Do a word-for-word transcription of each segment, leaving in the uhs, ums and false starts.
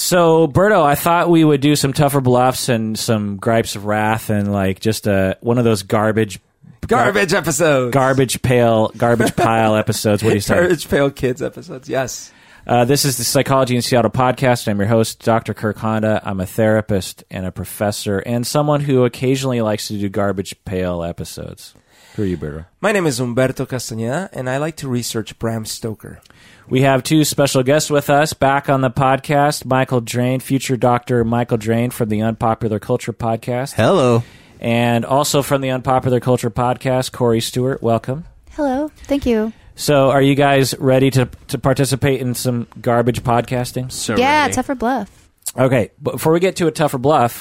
So, Berto, I thought we would do some tougher bluffs and some gripes of wrath and like just a one of those garbage, garbage gar- episodes, garbage pail, garbage pile episodes. What do you say? Garbage pail kids episodes. Yes. Uh, this is the Psychology in Seattle podcast. I'm your host, Doctor Kirk Honda. I'm a therapist and a professor and someone who occasionally likes to do garbage pail episodes. Who are you, Berto? My name is Humberto Castañeda, and I like to research Bram Stoker. We have two special guests with us back on the podcast. Michael Drain, future Doctor Michael Drain from the Unpopular Culture podcast. Hello. And also from the Unpopular Culture podcast, Corey Stewart. Welcome. Hello. Thank you. So are you guys ready to to participate in some garbage podcasting? So yeah, ready. tougher bluff. Okay, but before we get to a tougher bluff,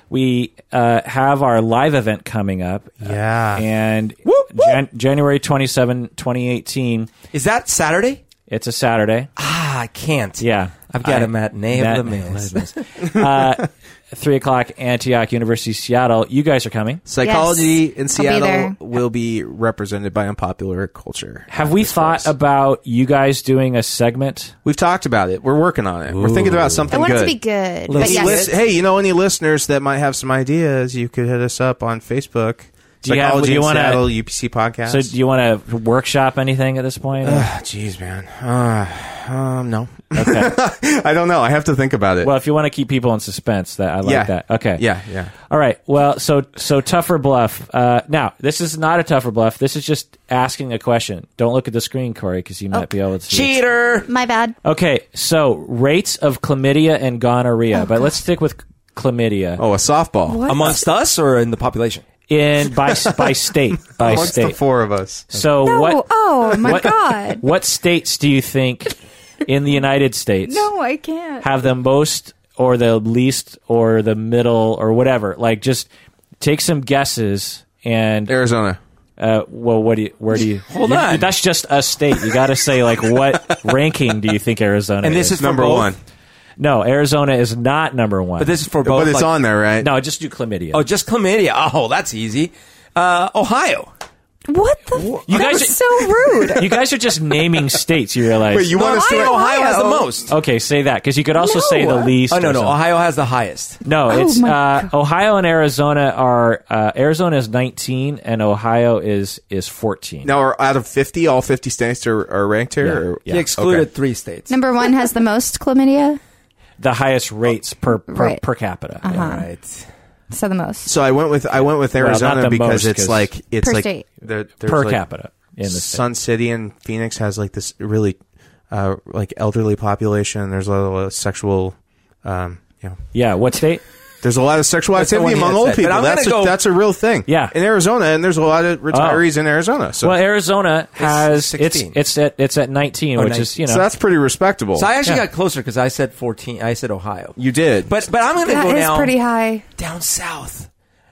we uh, have our live event coming up. Yeah. Uh, and Whoop, whoop. Jan- January twenty-seventh, twenty eighteen. Is that Saturday? It's a Saturday. Ah, I can't. Yeah. I've got I- a matinee Mat- of the Mills. uh, three o'clock, Antioch, University, Seattle. You guys are coming. Psychology Yes. in I'll be Seattle there. will be represented by Unpopular Culture. Have we thought about you guys doing a segment? We've talked about it. We're working on it. We're thinking about something I want good. it to be good. Let's But yes. Lis- hey, you know any listeners that might have some ideas? You could hit us up on Facebook. Do you have- Psychology do you in wanna- Seattle, U P C podcast. So do you want to workshop anything at this point? Ah, Jeez, man. Uh, um, no. Okay. I don't know. I have to think about it. Well, if you want to keep people in suspense, that I like yeah. that. Okay. Yeah, yeah. All right. Well, so so tougher bluff. Uh, now, this is not a tougher bluff. This is just asking a question. Don't look at the screen, Corey, because you might Oh. be able to see. Cheater! My bad. Okay. So rates of chlamydia and gonorrhea, Oh, but God. let's stick with chlamydia Oh, a softball. What? Amongst us or in the population? in by by state by Amongst state. the four of us. So No. what Oh, my what- God. what states do you think in the United States No, I can't. have the most or the least or the middle or whatever? Like, just take some guesses and Arizona. uh, well, what do you? Where do you? Hold you- on. That's just a state. You got to say like what ranking do you think Arizona And this is? is for Number both? one. No, Arizona is not number one. But this is for both. But it's like- on there, right? no, just do chlamydia. Oh, just chlamydia. Oh, that's easy. Uh, Ohio. What the? F- You that guys- was so rude. You guys are just naming states. You realize? Wait, you No, want us to... Ohio, Ohio has the Ohio. most. Okay, say that because you could also No. say the least. Oh, no, or no. something. Ohio has the highest. No, Oh, it's my uh, God. Ohio and Arizona are uh, Arizona is nineteen and Ohio is is fourteen. Now, are out of fifty, all fifty states are, are ranked here? Yeah. Or? Yeah. He excluded Okay. three states. Number one has the most chlamydia. The highest rates per per, Right. per capita. Uh-huh. All right. So the most. So I went with I went with Well, not Arizona the because most, it's 'cause- like it's Per like state. there- there's Per like capita in the state. Sun City and Phoenix has like this really uh, like elderly population. There's a lot of sexual, um, you know, Yeah, what state? there's a lot of sexual That's the activity one he among had old said. But people. I'm That's a, gonna go- that's a real thing. Yeah. in Arizona, and there's a lot of retirees in Arizona. So, Well, Arizona has it's sixteen. it's at it's at nineteen, Oh, which is nineteen. you know so that's pretty respectable. So I actually Yeah. got closer because I said fourteen. I said Ohio. you did, But but I'm going to That go is down pretty high. down south,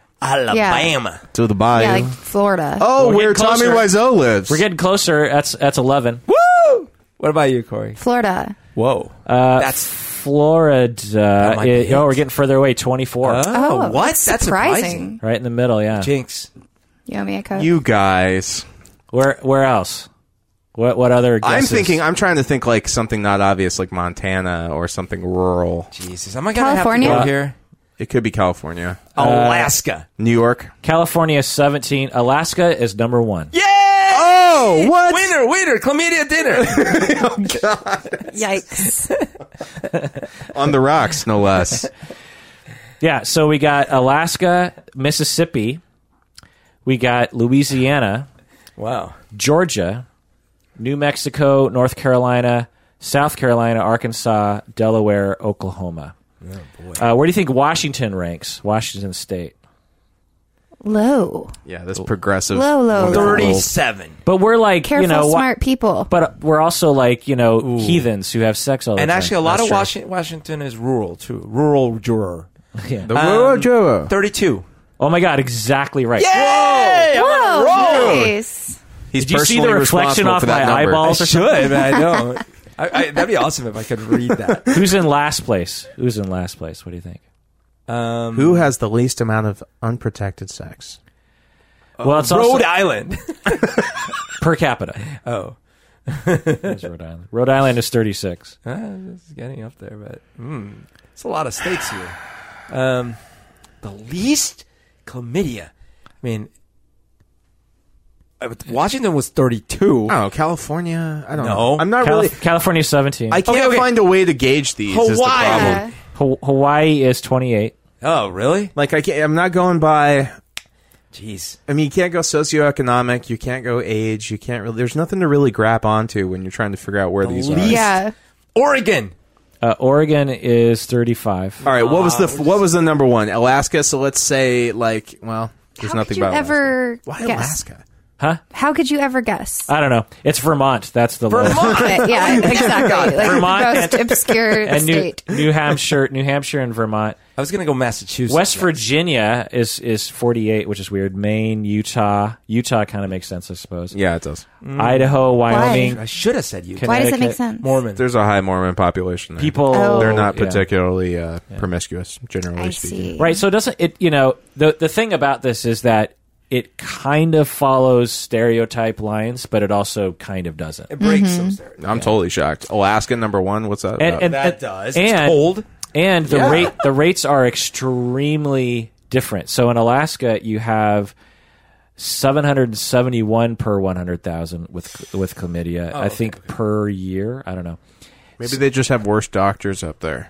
Alabama. to the bayou. Yeah, like Florida. oh, We're where getting Tommy closer. Wiseau lives. we're getting closer. That's that's eleven. Woo! What about you, Corey? Florida. Whoa, Uh, that's Florida. might be It- oh, it. we're getting further away. Twenty four. oh, Oh, what? that's That's surprising. surprising. Right in the middle. Yeah. Jinx. You owe me a code. you guys. Where where else? What what other? I'm guesses? thinking. I'm trying to think like something not obvious, like Montana or something rural. Jesus, am I going to have to California? go here? It could be California, Alaska. New York. California is seventeen. Alaska is number one. Yay! Oh, what? Winner, winner, chlamydia dinner. Yikes. On the rocks, no less. Yeah, so we got Alaska, Mississippi, we got Louisiana, Wow. Georgia, New Mexico, North Carolina, South Carolina, Arkansas, Delaware, Oklahoma. Oh, boy. Uh, where do you think Washington ranks? Washington State. Low. Yeah, that's progressive. Low, low, low. thirty-seven. But we're like, Careful, you know, wa- smart people. but we're also like, you know, heathens who have sex all the And time. actually, a lot That's of true. Washington, Washington is rural, too. Rural juror. Yeah. The Um, rural juror. thirty-two. Oh my God, exactly right. Yay! Whoa, nice. He's Did you see the personally reflection responsible off for that my number. eyeballs? I should, but I don't. I, I, that'd be awesome if I could read that. Who's in last place? Who's in last place? What do you think? Um, Who has the least amount of unprotected sex? Well, it's Rhode also Island. per capita. Oh. There's Rhode Island. Rhode Island is thirty-six. Uh, it's getting up there, but mm, it's a lot of states here. Um, the least chlamydia. I mean, uh, Washington was thirty-two. Oh, California. I don't No. know. I'm not Cali- really. California is seventeen. I can't Okay, okay. find a way to gauge these. Is the Hawaii. problem. Yeah. Ha- Hawaii is twenty-eight. Oh, really? Like I can't, I'm not going by. Jeez. I mean, you can't go socioeconomic. You can't go age. You can't really. There's nothing to really grab onto when you're trying to figure out where these are. least- Yeah. Oregon. Uh, Oregon is thirty-five. All right, what was the Uh, what was the number one? Alaska. So let's say like, well, there's How nothing could you about ever Alaska. Why guess? Alaska? Huh? How could you ever guess? I don't know. It's Vermont. That's the lowest. Okay, yeah, exactly. Like Vermont most and- obscure And New, state. New Hampshire, New Hampshire, and Vermont. I was going to go Massachusetts. West next. Virginia is is forty-eight, which is weird. Maine, Utah, Utah kind of makes sense, I suppose. Yeah, it does. Idaho, Wyoming, I should have said you. Can- Why does it make Connecticut, sense? Mormon. There's a high Mormon population there. people. Oh. They're not yeah. particularly uh, promiscuous, generally I speaking. see. Right. So it doesn't it? You know, the the thing about this is that it kind of follows stereotype lines, but it also kind of doesn't. It breaks Mm-hmm. some stereotypes. I'm totally shocked. Alaska number one. What's that? And- about? and- That does. and- It's cold. And the Yeah. rate the rates are extremely different. So in Alaska, you have seven hundred seventy-one per one hundred thousand with with chlamydia. Oh, I okay, think okay. per year. I don't know. Maybe they just have worse doctors up there.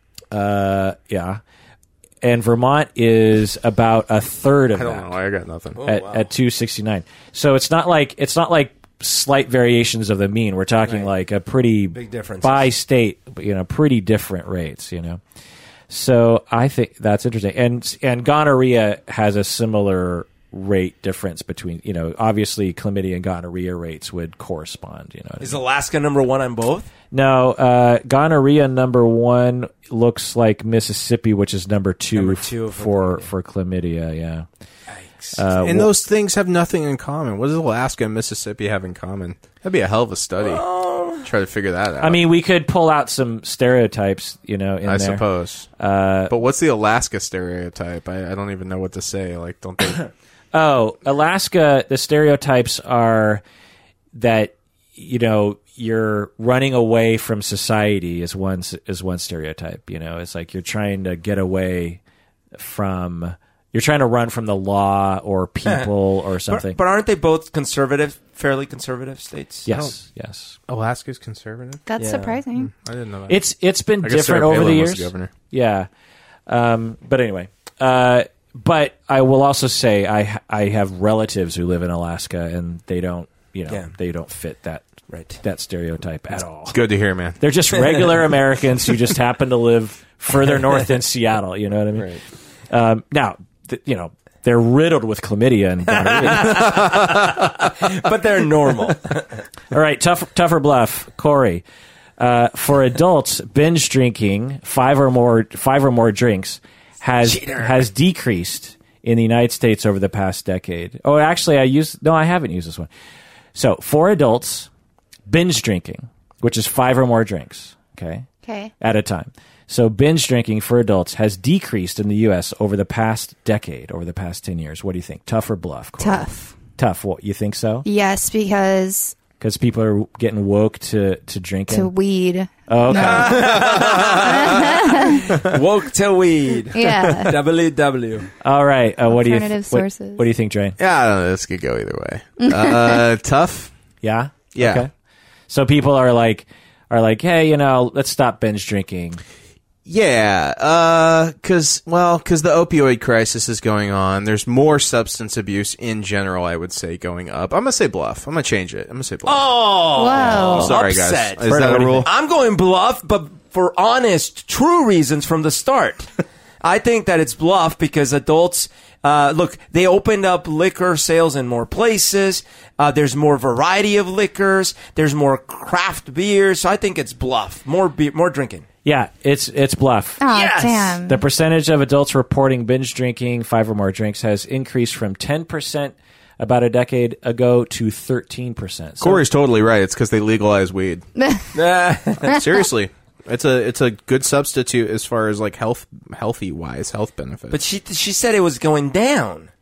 Uh, yeah. And Vermont is about a third of I don't that know. I got nothing. Oh, at, wow. at two sixty-nine. So it's not like it's not like slight variations of the mean. We're talking Right. like a pretty Big differences. by state, you know, pretty different rates, you know. So I think that's interesting. And and gonorrhea has a similar rate difference between, you know, obviously chlamydia and gonorrhea rates would correspond, you know. what I Is mean? Alaska number one on both? No, uh, gonorrhea number one looks like Mississippi, which is number two, Number f- two for for for chlamydia. Yeah, Yikes. uh, And wh- those things have nothing in common. What does Alaska and Mississippi have in common? That'd be a hell of a study. Try to figure that out. I mean, we could pull out some stereotypes, you know, in I there. suppose. Uh, But what's the Alaska stereotype? I, I don't even know what to say. Like, don't they? oh, Alaska. The stereotypes are that you know you're running away from society is one s- is one stereotype. You know, it's like you're trying to get away from. You're trying to run from the law or people or something. But, but aren't they both conservative, fairly conservative states? yes, yes. Alaska's conservative? That's Yeah. surprising. I didn't know that. It's it's been I guess different Sarah over the Palin was years. the governor. Yeah, um, but anyway, uh, but I will also say I ha- I have relatives who live in Alaska and they don't you know Yeah. they don't fit that Right. that stereotype at all. Good to hear, man. They're just regular Americans who just happen to live further north than Seattle. You know what I mean? Right. Um, now, th- you know. They're riddled with chlamydia and gonorrhea. But they're normal. All right, tough, tougher bluff, Corey. Uh, for adults, binge drinking five or more five or more drinks has Cheater. has decreased in the United States over the past decade. Oh, actually, I used no, I haven't used this one. So, for adults, binge drinking, which is five or more drinks, okay, Okay. at a time. So, binge drinking for adults has decreased in the U S over the past decade, over the past ten years. What do you think? Tough or bluff? Corey? Tough. Tough. What you think so? Yes, because Because people are getting woke to to drinking. to weed. Oh, okay. Woke to weed. Yeah. W W. All right. Uh, what do you Alternative what- sources. What, do you think, Drain? Yeah, I don't know. This could go either way. Uh, tough? Yeah. Yeah. Okay. So people are like are like, hey, you know, let's stop binge drinking. Yeah, uh, cause, well, cause the opioid crisis is going on. There's more substance abuse in general, I would say, going up. I'm gonna say bluff. I'm gonna change it. I'm gonna say bluff. Oh. Whoa. Sorry, upset. guys. Is Fred, that what a do you rule? think? I'm going bluff, but for honest, true reasons from the start. I think that it's bluff because adults, uh, look, they opened up liquor sales in more places. Uh, there's more variety of liquors. There's more craft beers. So I think it's bluff. More be- more drinking. Yeah, it's it's bluff. Oh, Yes! damn. The percentage of adults reporting binge drinking five or more drinks has increased from ten percent about a decade ago to thirteen percent. So, Corey's totally right. It's because they legalize weed. Ah. Seriously, it's a it's a good substitute as far as like health healthy wise health benefits. But she she said it was going down. yeah.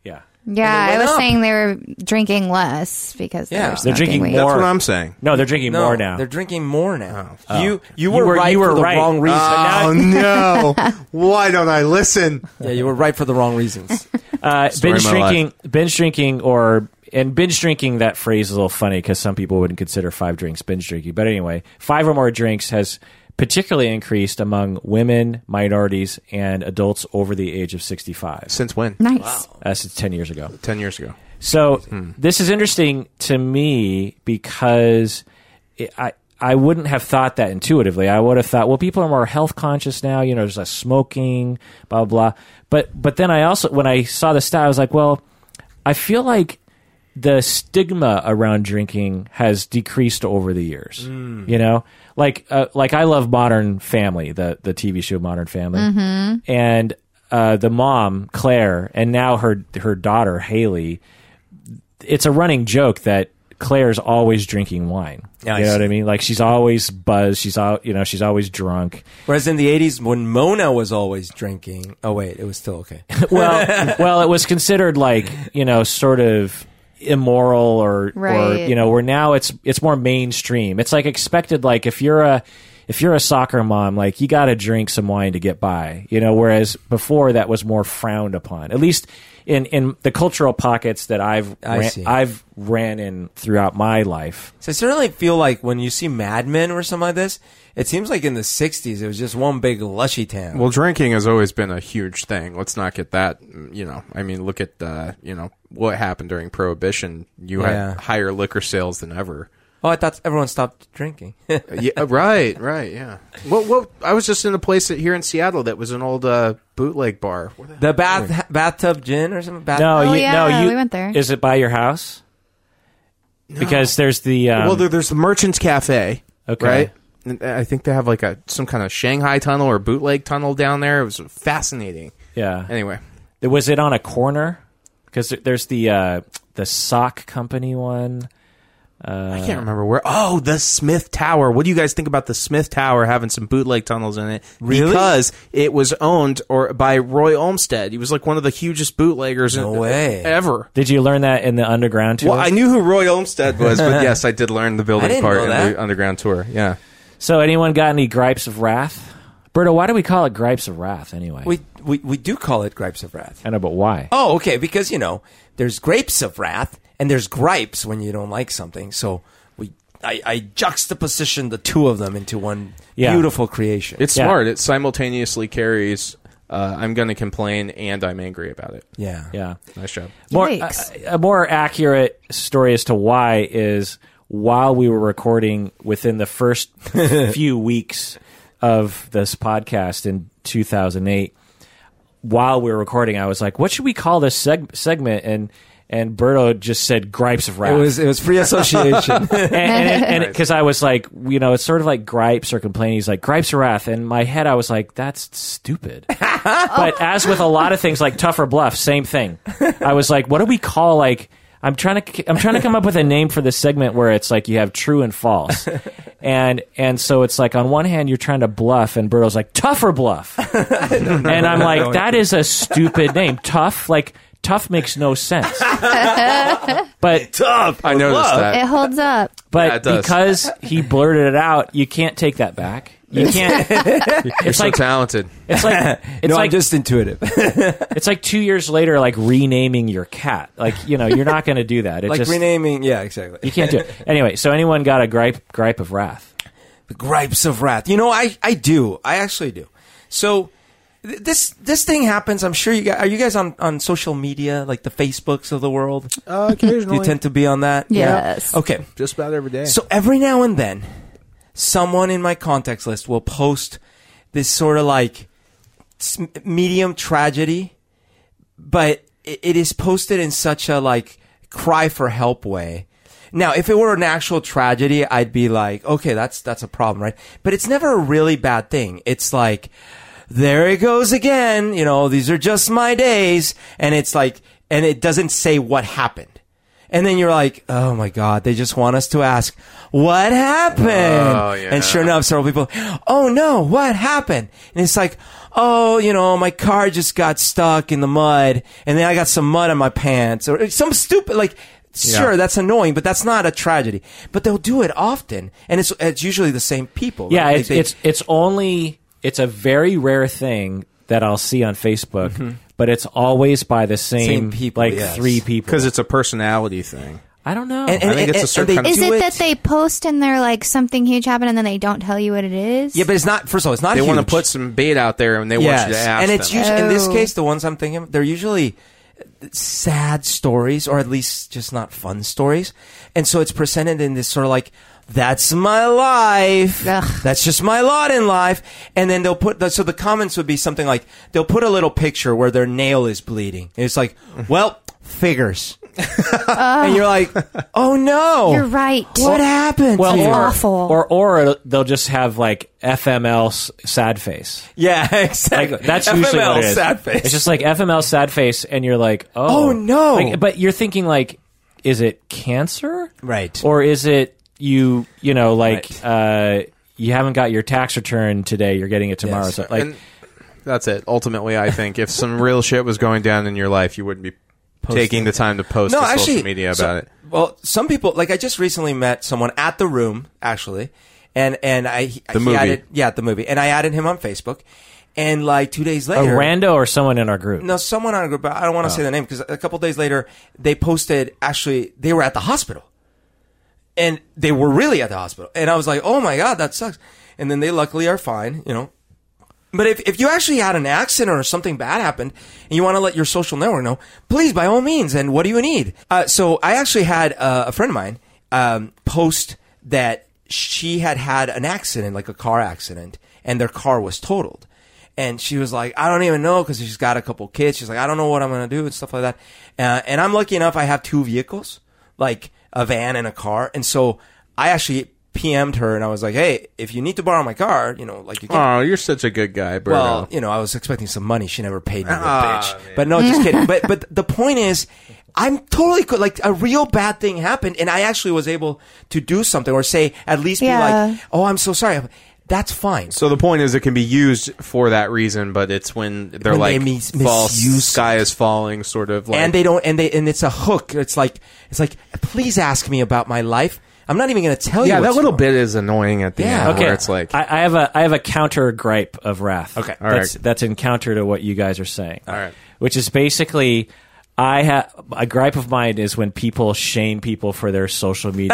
Yeah, And it I went was up. saying they were drinking less because Yeah. they were They're smoking drinking weed. more. That's what I'm saying. No, they're drinking No, more now. They're drinking more now. Oh. You, you You were were- right you were for the right. wrong reason. Oh no! Why don't I listen? Yeah, you were right for the wrong reasons. Uh, Story binge of my drinking, binge drinking, or and binge drinking. That phrase is a little funny because some people wouldn't consider five drinks binge drinking. But anyway, five or more drinks has particularly increased among women, minorities, and adults over the age of sixty-five. Since when? Nice. Uh, since ten years ago. Ten years ago. So this is interesting to me because it, I I wouldn't have thought that intuitively. I would have thought, well, people are more health conscious now. You know, there's less smoking, blah blah. But but then I also, when I saw the stat, I was like, well, I feel like the stigma around drinking has decreased over the years. You know, like uh, like I love Modern Family, the the T V show Modern Family, and uh, the mom Claire, and now her her daughter Haley. It's a running joke that Claire's always drinking wine. Yeah, I you know see. what I mean? Like she's always buzzed. She's all, you know, she's always drunk. Whereas in the eighties, when Mona was always drinking, oh wait, it was still okay. Well, well, it was considered like, you know, sort of immoral or, or Right. you know, where now it's it's more mainstream. It's like expected. Like if you're a if you're a soccer mom, like you got to drink some wine to get by. You know, whereas before that was more frowned upon. At least in in the cultural pockets that I've I ran, see. I've ran in throughout my life. So I certainly feel like when you see Mad Men or something like this, it seems like in the sixties it was just one big lushy town. Well, drinking has always been a huge thing. Let's not get that. You know, I mean, look at uh, you know what happened during Prohibition. You Yeah. had higher liquor sales than ever. oh, I thought everyone stopped drinking. Yeah, right, right, yeah. What? What? I was just in a place that, here in Seattle that was an old uh, bootleg bar. Where the The bath bathtub gin or something. Bath- No, Oh, you, yeah, no, you, we went there. Is it by your house? Because there's the um, well, there, there's the Merchants Cafe, Okay. right? And I think they have like a some kind of Shanghai tunnel or bootleg tunnel down there. It was fascinating. yeah. Anyway, Was it on a corner? Because there's the uh, the sock company one. I can't remember where. Oh, the Smith Tower. What do you guys think about the Smith Tower having some bootleg tunnels in it? Really? Because it was owned or by Roy Olmsted. He was like one of the hugest bootleggers No in, way. ever. Did you learn that in the underground tour? Well, I knew who Roy Olmsted was, but yes, I did learn the I building didn't part know in that. the underground tour. Yeah. So anyone got any gripes of wrath? Berto, why do we call it gripes of wrath anyway? we, we we do call it gripes of wrath. I know, but why? Oh, okay, because you know there's grapes of wrath and there's gripes when you don't like something. So we I, I juxtaposition the two of them into one Yeah. beautiful creation. It's Yeah. smart. It simultaneously carries uh, I'm going to complain and I'm angry about it. yeah. Yeah. Nice job. More, Yikes. a, a more accurate story as to why is while we were recording within the first few weeks of this podcast in two thousand eight, while we were recording, I was like, what should we call this seg- segment? And and Berto just said gripes of It wrath. was it was free association. and because I was like, you know, it's sort of like gripes or complaining. He's like gripes or wrath. In my head, I was like, that's stupid. But as with a lot of things like Tough or Bluff, same thing. I was like, what do we call like? I'm trying to I'm trying to come up with a name for this segment where it's like you have true and false, and and so it's like on one hand you're trying to bluff, and Berto's like Tough or Bluff, and I'm like that is a stupid name. Tough, like tough makes no sense. But Tough. I noticed that. It holds up. But Yeah, it does. because he blurted it out, you can't take that back. You can't. It's So like talented. it's like it's no, like I'm just intuitive. it's like two years later, like renaming your cat. Like you know, you're not going to do that. It like just renaming. Yeah, exactly. you can't do it. Anyway, so anyone got a gripe gripe of wrath? The gripes of wrath. You know, I, I do. I actually do. So th- this this thing happens. I'm sure you guys are you guys on, on social media, like the Facebooks of the world? Uh, Do occasionally. you tend to be on that? Yes. Yeah? Okay. Just about every day. So every now and then, someone in my contacts list will post this sort of like s- medium tragedy, but it, it is posted in such a like cry for help way. Now, if it were an actual tragedy, I'd be like, okay, that's that's a problem, right? But it's never a really bad thing. It's like, there it goes again. You know, these are just my days, and it's like, and it doesn't say what happened. And then you're like, oh my God, they just want us to ask, what happened? Oh, yeah. And sure enough, several people, oh no, what happened? And it's like, oh, you know, my car just got stuck in the mud and then I got some mud on my pants or some stupid, like, sure, Yeah. that's annoying, but that's not a tragedy. But they'll do it often. And it's, it's usually the same people. Yeah, right? it's, They- it's it's only it's a very rare thing that I'll see on Facebook, but it's always by the same, Same people, like yes. three people. Because it's a personality thing. I don't know. And- and- I think it's a and certain they kind of- Is do it it- that they post and they're like something huge happened and then they don't tell you what it is? yeah, but it's not, first of all, it's not They huge. want to put some bait out there and they Yes. want you to ask and it's them. usually, in this Oh. case, the ones I'm thinking of, they're usually sad stories or at least just not fun stories. And so it's presented in this sort of like, that's my life. Ugh. That's just my lot in life. And then they'll put, the, so the comments would be something like, they'll put a little picture where their nail is bleeding. And it's like, well, figures. And you're like, oh no. You're right. What happened? well, to you? or, awful. or or they'll just have like F M L s- sad face. Yeah, exactly. Like that's F M L, usually what it is. sad face. It's just like F M L sad face, and you're like, oh, Oh, no. Like, but you're thinking like, is it cancer? Right. Or is it you? You know, like Right. uh, you haven't got your tax return today. You're getting it tomorrow. Yes. So, like, And that's it. Ultimately, I think if some real shit was going down in your life, you wouldn't be taking the time to post No, to actually, social media about so- it. Well, some people, like I just recently met someone at the Room, actually, and and I he The movie. added, yeah, the movie, and I added him on Facebook, and like two days a later, rando or someone in our group. no, someone on a group, but I don't want to say the name because a couple days later they posted actually they were at the hospital, and they were really at the hospital, and I was like, oh my God, that sucks, and then they luckily are fine, you know. But if, if you actually had an accident or something bad happened and you want to let your social network know, please, by all means. And what do you need? Uh, so I actually had uh, a friend of mine um, post that she had had an accident, like a car accident, and their car was totaled. And she was like, I don't even know because she's got a couple kids. She's like, I don't know what I'm going to do and stuff like that. Uh, and I'm lucky enough, I have two vehicles, like a van and a car. And so I actually P M'd her and I was like, hey, if you need to borrow my car, you know, like you can. Oh, you're such a good guy, Berto. Well, you know, I was expecting some money. She never paid me, the Ah, bitch. man. But no, just kidding. But but the point is, I'm totally cool. Like a real bad thing happened, and I actually was able to do something or say at least be Yeah. like, oh, I'm so sorry. That's fine. So the point is, it can be used for that reason, but it's when they're When like they mis- false misuse sky it. is falling, sort of. Like, and they don't, and they, and it's a hook. It's like, it's like, please ask me about my life. I'm not even going to tell yeah, you. that what's little wrong. bit is annoying at the Yeah. end. Okay, where it's like, I, I have a I have a counter gripe of wrath. Okay. All right. that's, that's in counter to what you guys are saying. All right. which is basically. I have a gripe of mine is when people shame people for their social media.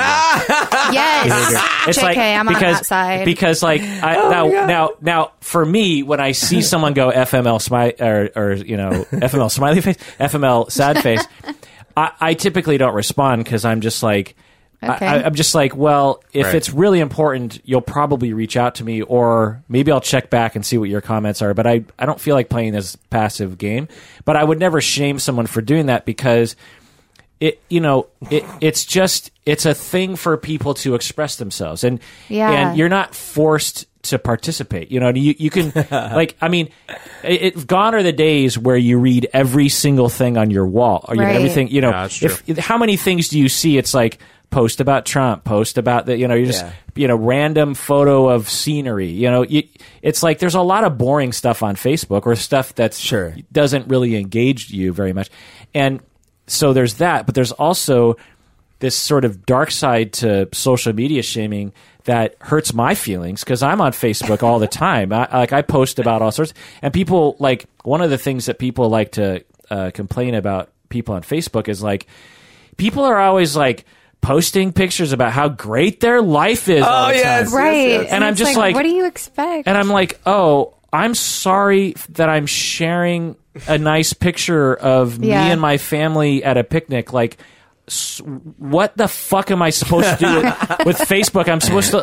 Yes. It's J K, like I'm because on that side. because like I, now now now for me when I see someone go F M L smile or or you know F M L smiley face F M L sad face, I, I typically don't respond because I'm just like. Okay. I, I'm just like, well, if Right. it's really important, you'll probably reach out to me, or maybe I'll check back and see what your comments are. But I, I don't feel like playing this passive game. But I would never shame someone for doing that because it, you know, it, it's just it's a thing for people to express themselves, and Yeah. and you're not forced to participate. You know, you you can like, I mean, it, it gone are the days where you read every single thing on your wall, or you know, Right. everything. You know, Yeah, that's if how many things do you see? It's like. Post about Trump, post about the, you know, you just, Yeah. you know, random photo of scenery, you know, you, it's like there's a lot of boring stuff on Facebook or stuff that's Sure. doesn't really engage you very much. And so there's that, but there's also this sort of dark side to social media shaming that hurts my feelings because I'm on Facebook all the time. I, like I post about all sorts, and people like one of the things that people like to uh, complain about people on Facebook is like people are always like posting pictures about how great their life is. all the yes. time. right. yes. And I'm it's just like- what do you expect? And I'm like, oh, I'm sorry that I'm sharing a nice picture of Yeah. me and my family at a picnic. Like, s- what the fuck am I supposed to do with, with Facebook? I'm supposed to, like,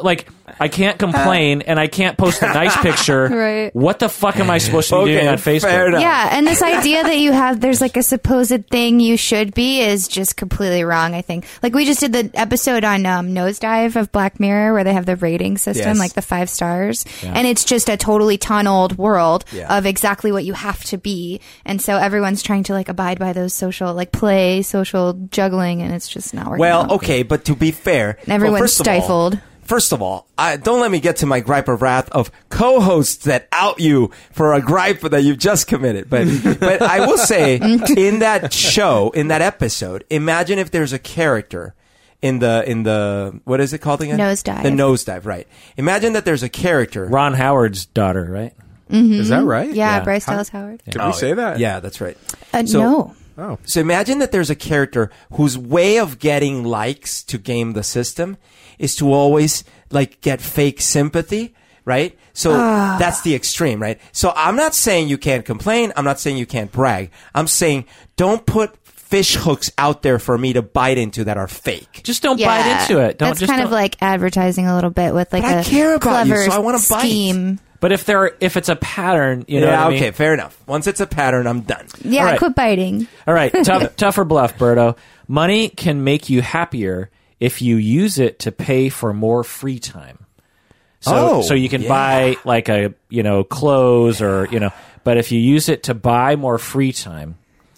I can't complain, and I can't post a nice picture. Right. What the fuck am I supposed to be Okay, doing on fair Facebook? enough. Yeah, and this idea that you have there's like a supposed thing you should be is just completely wrong, I think. Like we just did the episode on um, Nosedive of Black Mirror where they have the rating system, Yes. like the five stars. And it's just a totally tunneled world Yeah. of exactly what you have to be. And so everyone's trying to like abide by those social, like play, social juggling, and it's just not working Well, out. okay, but to be fair, Everyone's well, first of all- stifled. First of all, I, don't let me get to my gripe of wrath of co-hosts that out you for a gripe that you've just committed. But but I will say, in that show, in that episode, imagine if there's a character in the in the what is it called again? Nosedive. The Nosedive, right? Imagine that there's a character. Ron Howard's daughter, right? Is that right? Yeah, Yeah. Bryce Dallas Howard. Did we say that? Yeah, that's right. Uh, So- no. Oh. So imagine that there's a character whose way of getting likes to game the system is to always like get fake sympathy, right? So that's the extreme, right? So I'm not saying you can't complain. I'm not saying you can't brag. I'm saying don't put fish hooks out there for me to bite into that are fake. Just don't Yeah, bite into it. Don't That's just kind of don't- like advertising a little bit with like But I a care about you, clever so I wanna bite. scheme. But if there, if it's a pattern, you know yeah, what I mean? okay, fair enough. Once it's a pattern, I'm done. Yeah, All right. quit biting. All right, tough, tough or bluff, Berto. Money can make you happier if you use it to pay for more free time. So, Oh, so you can yeah. buy like a you know clothes or you know, but if you use it to buy more free time,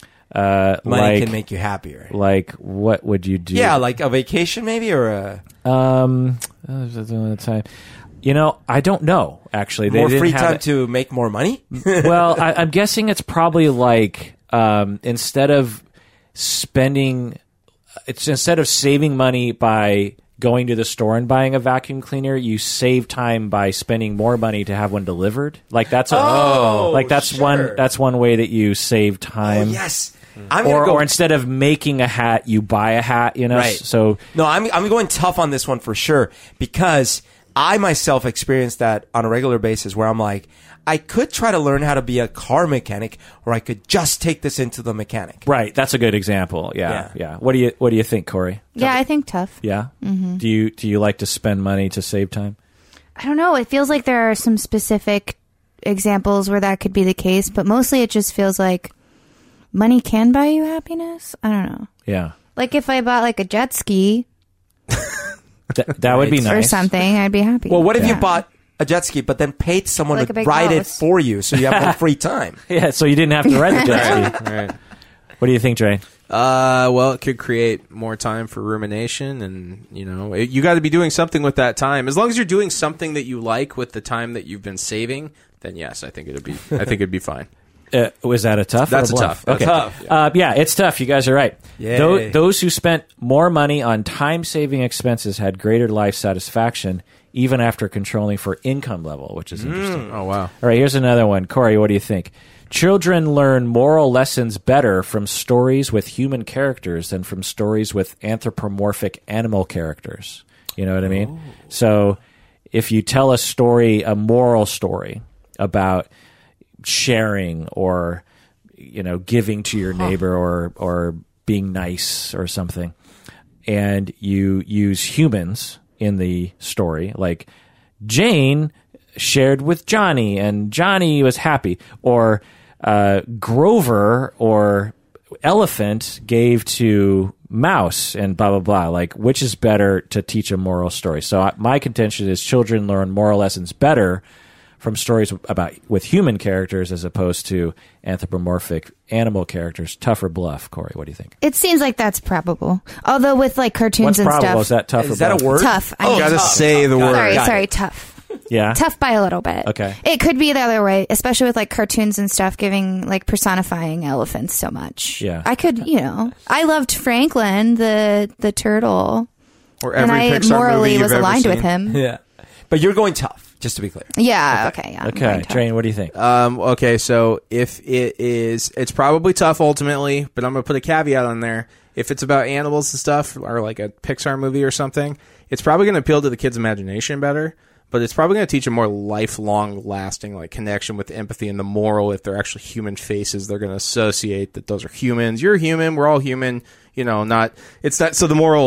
uh, Money like can make you happier. like what would you do? Yeah, like a vacation maybe or a um, uh, time. You know, I don't know. Actually, they more didn't free have time it. to make more money. Well, I, I'm guessing it's probably like um, instead of spending, it's instead of saving money by going to the store and buying a vacuum cleaner, you save time by spending more money to have one delivered. Like that's a, Oh, like that's sure. one that's one way that you save Oh, time. yes. I'm Or, gonna go or instead of making a hat, you buy a hat. You know, Right. so No, I'm I'm going tough on this one for sure because I myself experience that on a regular basis where I'm like, I could try to learn how to be a car mechanic, or I could just take this into the mechanic. right. That's a good example. Yeah, Yeah. yeah. What do you What do you think, Corey? Yeah, I think tough. Yeah. Mm-hmm. Do you Do you like to spend money to save time? I don't know. It feels like there are some specific examples where that could be the case, but mostly it just feels like money can buy you happiness. I don't know. Yeah. Like if I bought like a jet ski Th- that would be Right. nice. or something, I'd be happy. Well, what if you Yeah. bought a jet ski but then paid someone Like to a big ride it house. for you so you have more free time? Yeah, so you didn't have to ride the jet ski. Right. What do you think, Dre? Uh, well, it could create more time for rumination, and you know, it, you got to be doing something with that time. As long as you're doing something that you like with the time that you've been saving, then yes, I think it'd be. I think it'd be fine. Uh, was that a tough? That's or a bluff? tough. That's Okay. tough. Uh, yeah, it's tough. You guys are right. Yay. Those, those who spent more money on time-saving expenses had greater life satisfaction, even after controlling for income level, which is interesting. Oh wow. All right, here's another one. Corey, what do you think? Children learn moral lessons better from stories with human characters than from stories with anthropomorphic animal characters. You know what I mean? So if you tell a story, a moral story about sharing or, you know, giving to your neighbor or, or being nice or something, and you use humans in the story, like Jane shared with Johnny and Johnny was happy, or uh, Grover or Elephant gave to Mouse and blah, blah, blah. Like, which is better to teach a moral story? So I, my contention is children learn moral lessons better from stories about with human characters as opposed to anthropomorphic animal characters. Tough or bluff, Corey? What do you think? It seems like that's probable. Although with like cartoons What's and probable? stuff. Is that tough or Is that bluff? a word? Tough. I Oh, mean, Gotta tough. say the word. sorry, Got sorry, it. tough. Yeah. Tough by a little bit. Okay. It could be the other way, especially with like cartoons and stuff giving like personifying elephants so much. Yeah. I could, you know, I loved Franklin, the the turtle, Or and every I Pixar morally movie was you've ever aligned with seen. him. Yeah. But you're going tough, just to be clear. Yeah. Okay. yeah. I'm Okay. going tough. Train, what do you think? Um, okay, so if it is, it's probably tough ultimately, but I'm gonna put a caveat on there. If it's about animals and stuff, or like a Pixar movie or something, it's probably gonna appeal to the kid's imagination better. But it's probably gonna teach a more lifelong, lasting like connection with empathy and the moral. If they're actually human faces, they're gonna associate that those are humans. You're human. We're all human. You know, not it's that. So the moral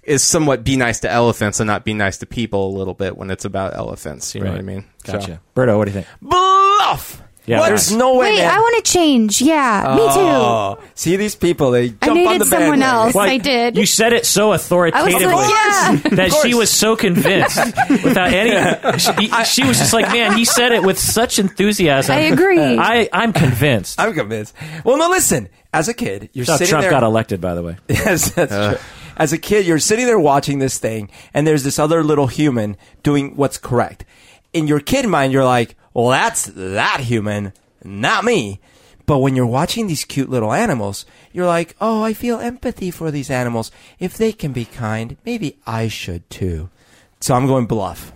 is somewhat be nice to elephants and not be nice to people a little bit when it's about elephants. You know Right. what I mean? Gotcha. So- Berto, what do you think? Bluff. Yeah, What? nice. There's no way, Wait, man. I want to change. Yeah, me too. Oh, see these people? They jump I on needed the someone bandwagon. else. Well, I did. You said it so I was authoritatively like, yeah. that course. she was so convinced without any. She, she was just like, man, he said it with such enthusiasm. I agree. I, I'm convinced. I'm convinced. Well, no, listen. As a kid, you're That's how sitting Trump there. got elected, by the way. Yes, that's true. As a kid, you're sitting there watching this thing, and there's this other little human doing what's correct. In your kid mind, you're like, well, that's that human, not me. But when you're watching these cute little animals, you're like, oh, I feel empathy for these animals. If they can be kind, maybe I should too. So I'm going bluff.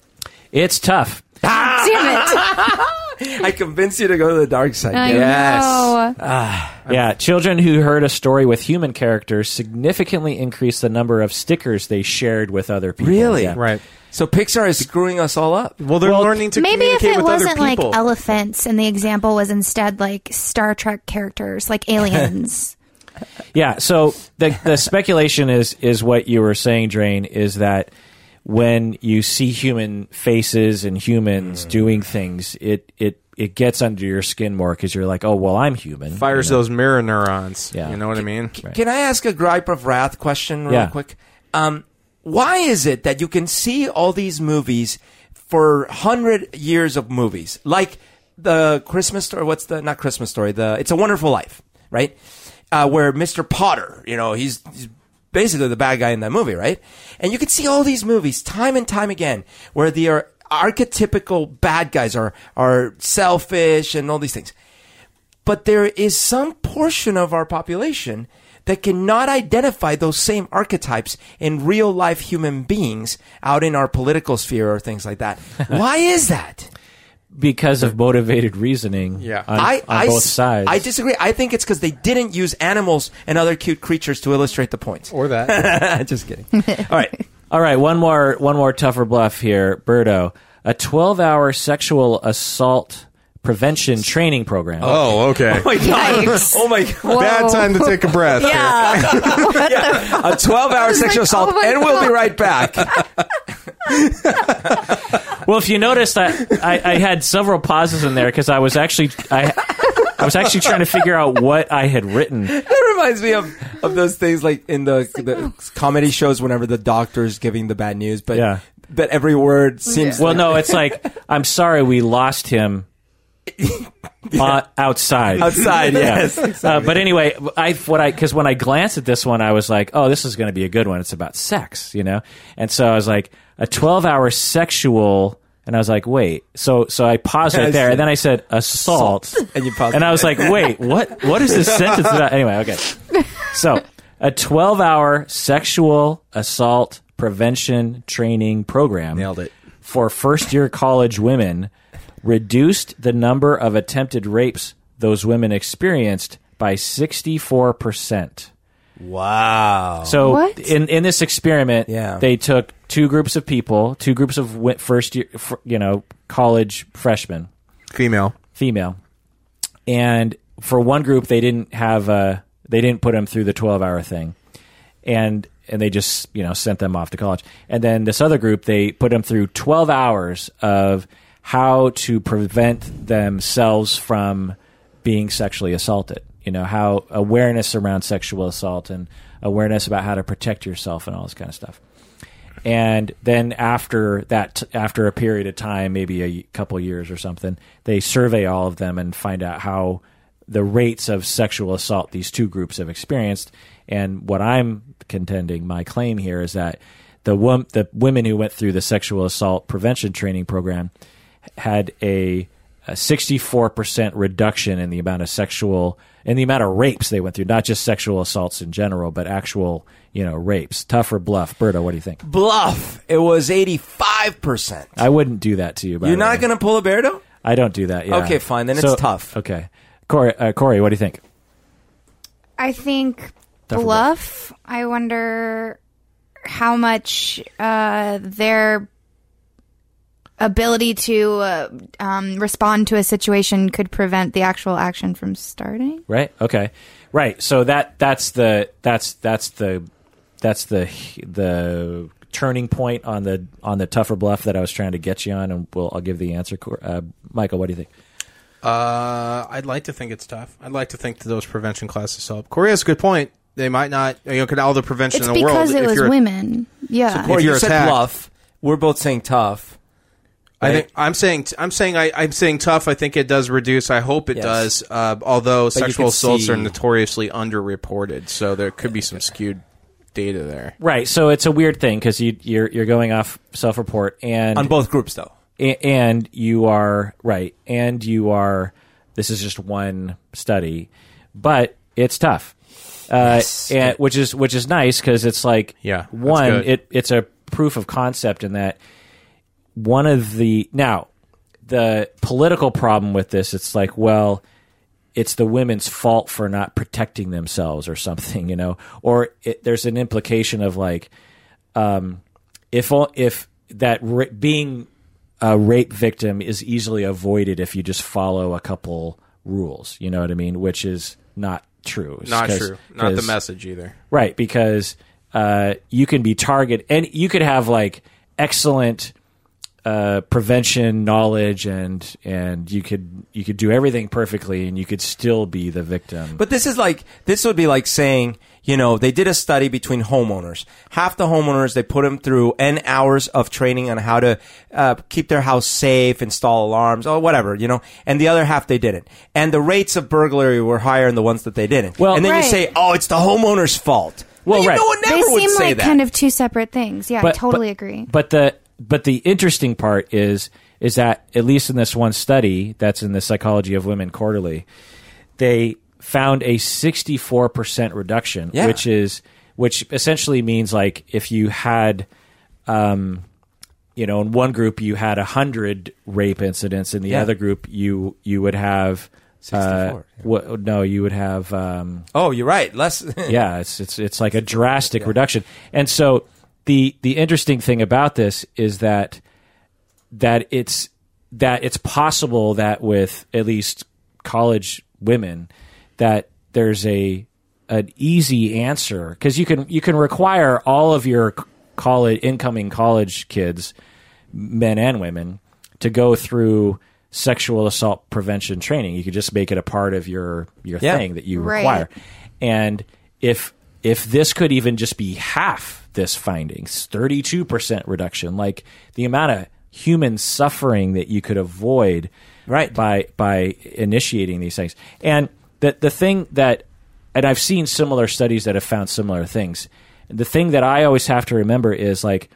It's tough. Damn it. I convinced you to go to the dark side. I Yeah. know. Yeah, children who heard a story with human characters significantly increased the number of stickers they shared with other people. Really? Yeah. Right. So Pixar is screwing us all up. Well, they're Well, learning to Maybe if communicate it with other wasn't like people. elephants and the example was instead like Star Trek characters, like aliens. Yeah. So the the speculation is is what you were saying, Drain, is that when you see human faces and humans doing things, it it it gets under your skin more because you're like, oh well, I'm human. Fires you know? those mirror neurons. Yeah. You know what I mean? Can I ask a gripe of wrath question real Yeah. quick? Um, why is it that you can see all these movies for hundred years of movies, like the Christmas story? What's the not Christmas story? The It's a Wonderful Life, right? Uh, where Mister Potter, you know, he's, he's basically the bad guy in that movie, right? And you can see all these movies time and time again where the are archetypical bad guys are are selfish and all these things. But there is some portion of our population that cannot identify those same archetypes in real life human beings out in our political sphere or things like that. Why is that? because of motivated reasoning. Yeah. on, I, on I both s- sides. I disagree. I think it's because they didn't use animals and other cute creatures to illustrate the points. Or that. Just kidding. All right. All right, one more one more tougher bluff here, Birdo. A twelve-hour sexual assault prevention training program. Oh, okay. Oh my god. Yikes. Oh my god. Whoa. Bad time to take a breath. Yeah. A twelve-hour sexual like, assault, oh my and we'll be God. right back. Well, if you noticed, I, I, I had several pauses in there because I was actually I, I was actually trying to figure out what I had written. That reminds me of, of those things like in the, the comedy shows whenever the doctor's giving the bad news, but Yeah. but every word seems Well, like, no, it's like I'm sorry we lost him uh, outside. outside. Yes. Uh, but anyway, I what I because when I glanced at this one, I was like, "Oh, this is going to be a good one. It's about sex, you know." And so I was like, "A twelve-hour sexual," and I was like, "Wait." So so I paused right there, and then I said, "Assault," And you paused and I was there. like, "Wait, what? What is this sentence about?" Anyway, okay. So a twelve-hour sexual assault prevention training program Nailed it. for first-year college women reduced the number of attempted rapes those women experienced by sixty-four percent. Wow. So What? in in this experiment, Yeah. they took two groups of people, two groups of wi- first year, fr- you know, college freshmen, Female. female, and for one group they didn't have uh they didn't put them through the twelve-hour thing, and and they just you know sent them off to college. And then this other group, they put them through twelve hours of how to prevent themselves from being sexually assaulted. You know, how awareness around sexual assault and awareness about how to protect yourself and all this kind of stuff. And then after that, after a period of time, maybe a couple years or something, they survey all of them and find out how the rates of sexual assault these two groups have experienced. And what I'm contending, my claim here is that the wom- the women who went through the sexual assault prevention training program had a, a sixty-four percent reduction in the amount of sexual in the amount of rapes they went through, not just sexual assaults in general, but actual, you know, rapes. Tough or bluff? Berto, what do you think? Bluff. It was eighty-five percent. I wouldn't do that to you. By You're the not way. going to pull a Berto? I don't do that. Yeah. Okay, fine. Then So- it's tough. Okay, Corey. Uh, Corey, what do you think? I think Tough or bluff. I wonder how much uh, their ability to uh, um, respond to a situation could prevent the actual action from starting. Right. Okay. Right. So that that's the that's that's the that's the the turning point on the on the tougher bluff that I was trying to get you on, and we'll I'll give the answer. Uh, Michael, what do you think? Uh, I'd like to think it's tough. I'd like to think that those prevention classes help. Corey has a good point. They might not, you know, could all the prevention It's in the world. because it if was you're, women. Yeah. Corey, you're you said attacked- bluff. We're both saying tough. I right? think I'm saying I'm saying I, I'm saying tough. I think it does reduce. I hope it Yes. does. Uh, although you sexual could assaults see- are notoriously underreported, so there could be some skewed data there. Right. So it's a weird thing because you, you're you're going off self-report and On both groups, though. A- and you are right, and you are. This is just one study, but it's tough, uh, Yes. and which is which is nice because it's like Yeah, that's one, good. it it's a proof of concept in that one of the now the political problem with this, it's like, well, it's the women's fault for not protecting themselves or something, you know, or it, there's an implication of like, um, if all- if that ra- being a rape victim is easily avoided if you just follow a couple rules, you know what I mean? Which is not true. It's Not 'cause- true. Not the 'cause- message either. Right, because uh, you can be targeted, and you could have like excellent uh, prevention knowledge, and and you could you could do everything perfectly, and you could still be the victim. But this is like, this would be like saying, you know, they did a study between homeowners. Half the homeowners, they put them through N hours of training on how to uh, keep their house safe, install alarms, or whatever, you know, and the other half they didn't. And the rates of burglary were higher in the ones that they didn't. Well- and then Right. you say, oh, it's the homeowner's fault. Well, you right. no one They never would seem say like that. kind of two separate things. Yeah, I But- totally but- agree. But the but the interesting part is is that at least in this one study that's in the Psychology of Women Quarterly, they found a sixty-four percent reduction, Yeah. which is which essentially means like if you had, um, you know, in one group you had a hundred rape incidents, in the Yeah. other group you you would have. Uh, sixty-four, what, no, you would have. Um, Oh, you're right. Less. yeah, it's it's it's like a drastic reduction. And so the the interesting thing about this is that that it's that it's possible that with at least college women that there's a an easy answer because you can you can require all of your college incoming college kids, men and women, to go through sexual assault prevention training. You could just make it a part of your your Yeah. thing that you Right. require. And if if this could even just be half this findings, thirty-two percent reduction, like the amount of human suffering that you could avoid Right. by by initiating these things. And the the thing that and I've seen similar studies that have found similar things. The thing that I always have to remember is like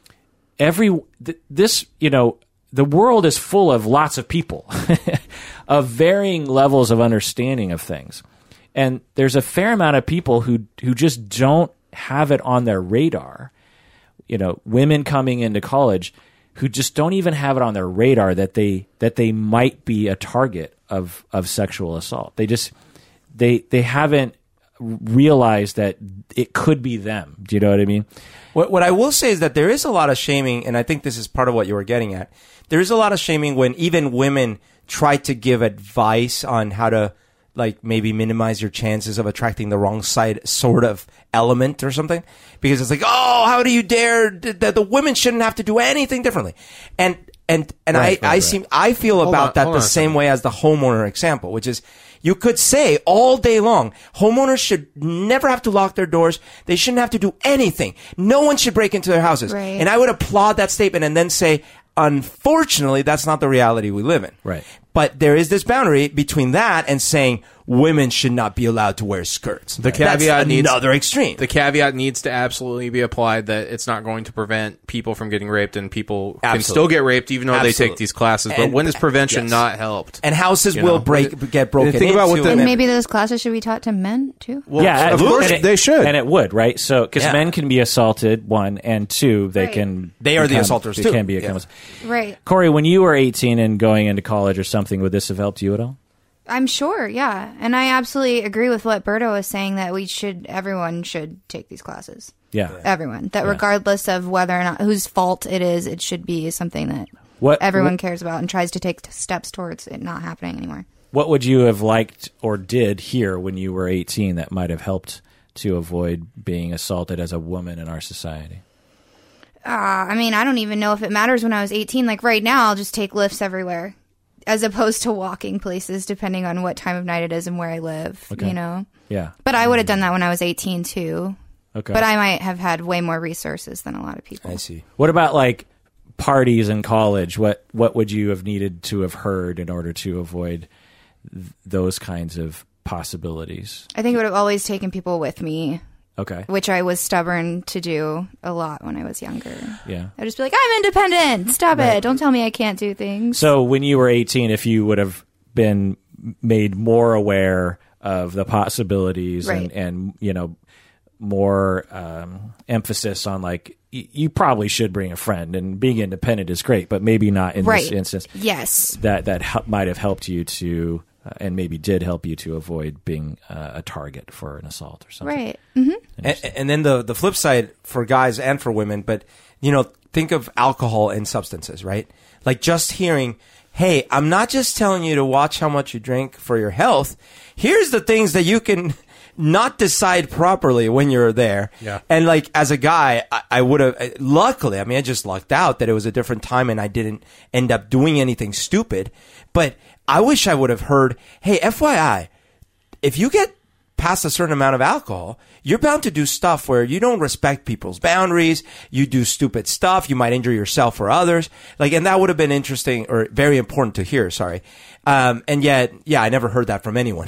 every th- this, you know, the world is full of lots of people of varying levels of understanding of things. And there's a fair amount of people who who just don't have it on their radar. You know, women coming into college who just don't even have it on their radar that they that they might be a target of of sexual assault. They just they they haven't realized that it could be them. Do you know what I mean? What, what I will say is that there is a lot of shaming, and I think this is part of what you were getting at. There is a lot of shaming when even women try to give advice on how to, like, maybe minimize your chances of attracting the wrong side sort of element or something. Because it's like, oh, how do you dare? That the women shouldn't have to do anything differently. And and and Right, I right, I right. seem I feel Hold about on, that hold the on a same second. way as the homeowner example, which is you could say all day long, homeowners should never have to lock their doors. They shouldn't have to do anything. No one should break into their houses. Right. And I would applaud that statement and then say, unfortunately, that's not the reality we live in. Right. But there is this boundary between that and saying women should not be allowed to wear skirts. The That's caveat needs- another extreme. The caveat needs to absolutely be applied that it's not going to prevent people from getting raped, and people can Absolutely. still get raped even though they Absolutely. take these classes. But And- when is prevention yes. not helped? and houses You will know, break, but- get broken think about what into. the- And and maybe those classes should be taught to men too. Well, yeah, of and- course and it- they should. and it would, right? So, because Yeah. men can be assaulted, one, and two, they Right. can They are the become- assaulters, they too. Can be Yeah. accountants. Right. Corey, when you were eighteen and going into college or something, would this have helped you at all? I'm sure, yeah. And I absolutely agree with what Berto was saying that we should, everyone should take these classes. Yeah. Everyone. That Yeah. regardless of whether or not, whose fault it is, it should be something that What everyone what, cares about and tries to take t- steps towards it not happening anymore. what would you have liked or did here when you were eighteen that might have helped to avoid being assaulted as a woman in our society? Uh, I mean, I don't even know if it matters when I was eighteen. Like right now, I'll just take lifts everywhere as opposed to walking places depending on what time of night it is and where I live, Okay. you know? Yeah. But I would have done that when I was eighteen too. Okay. But I might have had way more resources than a lot of people. I see. What about like parties in college? What what would you have needed to have heard in order to avoid th- those kinds of possibilities? I think it would have always taken people with me, Okay. which I was stubborn to do a lot when I was younger. Yeah. I'd just be like, I'm independent. Stop it. Don't tell me I can't do things. So when you were eighteen, if you would have been made more aware of the possibilities Right. and, and, you know, more um, emphasis on like, y- you probably should bring a friend, and being independent is great, but maybe not in Right. this instance. Yes. That, that hel- might have helped you to, uh, and maybe did help you to avoid being uh, a target for an assault or something. Right. hmm And, and then the the flip side for guys and for women, but you know, think of alcohol and substances, right? Like just hearing, hey, I'm not just telling you to watch how much you drink for your health. Here's the things that you can not decide properly when you're there. Yeah. And like as a guy, I, I would have, luckily, I mean, I just lucked out that it was a different time and I didn't end up doing anything stupid. But I wish I would have heard, hey, F Y I, if you get past a certain amount of alcohol, you're bound to do stuff where you don't respect people's boundaries. You do stupid stuff. You might injure yourself or others. Like, and that would have been interesting or very important to hear. Sorry. Um, and yet, yeah, I never heard that from anyone.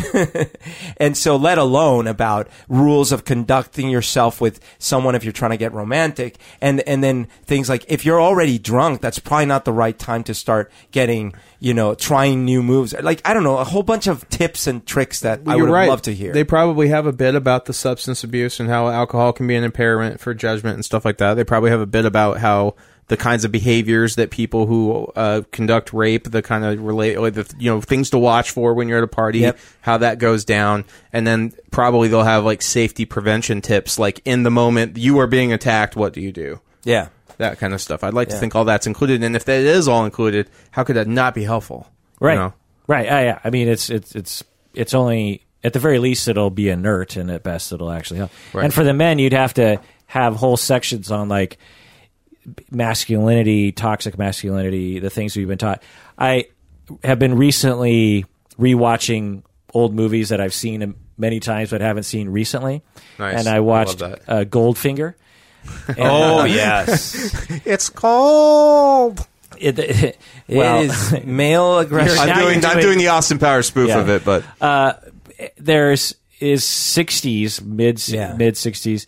And so let alone about rules of conducting yourself with someone if you're trying to get romantic. And, and then things like if you're already drunk, that's probably not the right time to start getting, you know, trying new moves. Like, I don't know, a whole bunch of tips and tricks that I You're would right. love to hear. They probably have a bit about the substance abuse and how alcohol can be an impairment for judgment and stuff like that. They probably have a bit about how the kinds of behaviors that people who uh, conduct rape, the kind of relate, like the, you know, things to watch for when you're at a party, Yep. how that goes down, and then probably they'll have like safety prevention tips, like in the moment you are being attacked, what do you do? yeah. That kind of stuff. I'd like Yeah. to think all that's included, and if that is all included, how could that not be helpful? You Right. know? Right. Uh, yeah. I mean, it's it's it's it's only at the very least it'll be inert, and at best it'll actually help. Right. And for the men, you'd have to have whole sections on like masculinity, toxic masculinity, the things we've been taught. I have been recently rewatching old movies that I've seen many times but haven't seen recently. Nice. And I I love watched that. uh, Goldfinger. And, Oh, uh, yes. It's cold. it, it, It well, is male aggression. Now I'm you're doing, I'm doing- doing the Austin Powers spoof Yeah. of it, but there's is sixties mid Yeah. mid sixties,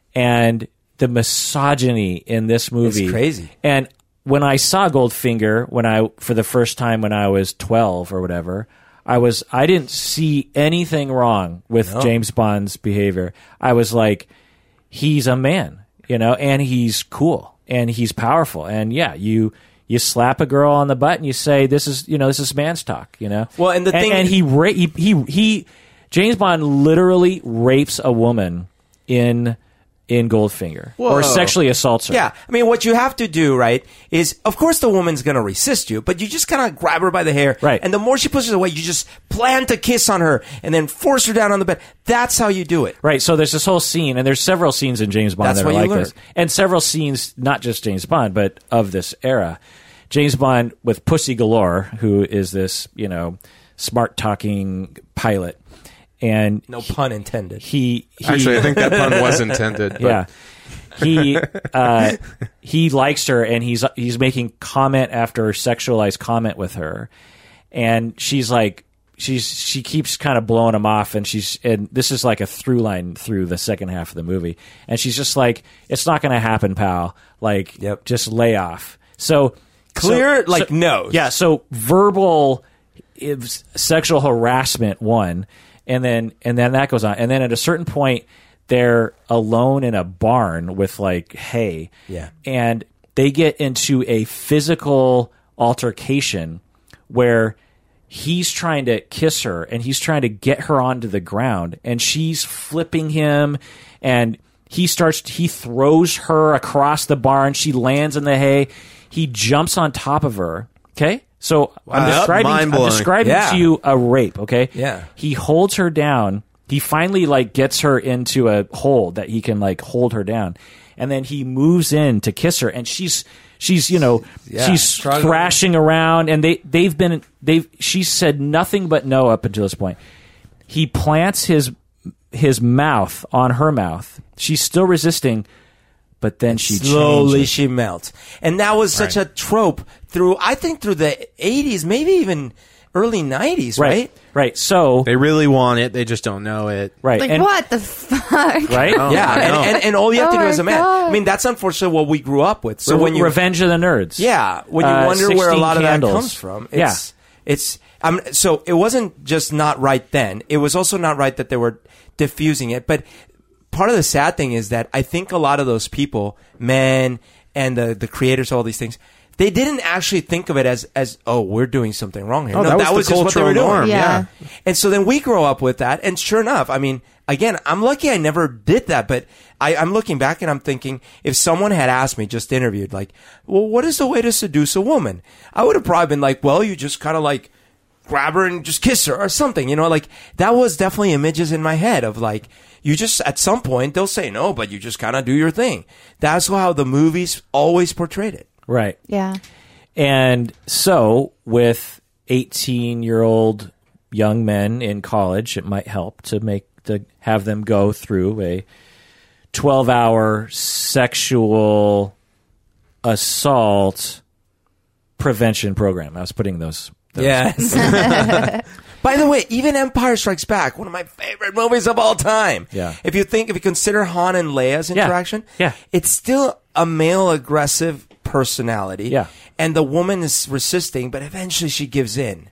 and the misogyny in this movie It's crazy. And when I saw Goldfinger when I for the first time when I was twelve or whatever, I was I didn't see anything wrong with No. James Bond's behavior. I was like, he's a man, you know, and he's cool and he's powerful, and yeah, you. You slap a girl on the butt and you say, "This is, you know, this is man's talk," you know. Well, and the thing- and he, ra- he he he James Bond literally rapes a woman in in Goldfinger Whoa. or sexually assaults her. Yeah, I mean, what you have to do, right, is of course the woman's going to resist you, but you just kind of grab her by the hair, Right. And the more she pushes away, you just plant a kiss on her and then force her down on the bed. That's how you do it. Right, so there's this whole scene, and there's several scenes in James Bond That's that what are you like this, learn. and several scenes, not just James Bond, but of this era. James Bond with Pussy Galore, who is this, you know, smart talking pilot, and No pun intended. he, he actually, I think that pun was intended. But yeah. He uh, he likes her, and he's he's making comment after sexualized comment with her, and she's like she's she keeps kind of blowing him off, and she's and this is like a through line through the second half of the movie, and she's just like, it's not going to happen, pal. Like, Yep. just lay off. So Clear, so- like, so- nose. Yeah. So verbal is sexual harassment one, and then and then that goes on, and then at a certain point they're alone in a barn with like hay, Yeah. and they get into a physical altercation where he's trying to kiss her and he's trying to get her onto the ground, and she's flipping him, and he starts he throws her across the barn. She lands in the hay. He jumps on top of her. Okay, so I'm Wow. describing I'm Mind-blowing. describing Yeah. to you a rape. Okay, Yeah. he holds her down He finally like gets her into a hold that he can like hold her down, and then he moves in to kiss her, and she's she's you know Yeah, she's struggling. thrashing around, and they they've been they've she said nothing but no up until this point. He plants his his mouth on her mouth. She's still resisting, but then she Slowly changes. she melts. And that was such a trope through, I think, through the eighties, maybe even early nineties, right? Right, right. So They really want it. They just don't know it. right, Like and, what the fuck? right? Oh, Yeah, I and, know. and, and all you have Oh to do my as a man. God. I mean, that's unfortunately what we grew up with. So Re- when you, Revenge of the Nerds. yeah, when you Uh, wonder where a sixteen lot of Candles. that comes from, it's, it's, um, so it wasn't just not right then. It was also not right that they were diffusing it. But part of the sad thing is that I think a lot of those people, men and the, the creators of all these things, they didn't actually think of it as, as oh, we're doing something wrong here. Oh, no, that was the just what they cultural were doing. norm. Yeah. Yeah. And so then we grow up with that. And sure enough, I mean, again, I'm lucky I never did that. But I, I'm looking back and I'm thinking, if someone had asked me, just interviewed, like, well, what is the way to seduce a woman? I would have probably been like, well, you just kind of like grab her and just kiss her or something. You know, like that was definitely images in my head of like, you just, at some point, they'll say no, but you just kind of do your thing. That's how the movies always portrayed it. Right. Yeah. And so, with eighteen-year-old young men in college, it might help to make to have them go through a twelve-hour sexual assault prevention program. I was putting those. those. Yes. By the way, even Empire Strikes Back, one of my favorite movies of all time. Yeah. If you think, if you consider Han and Leia's Yeah. interaction, Yeah. it's still a male aggressive personality. Yeah. And the woman is resisting, but eventually she gives in.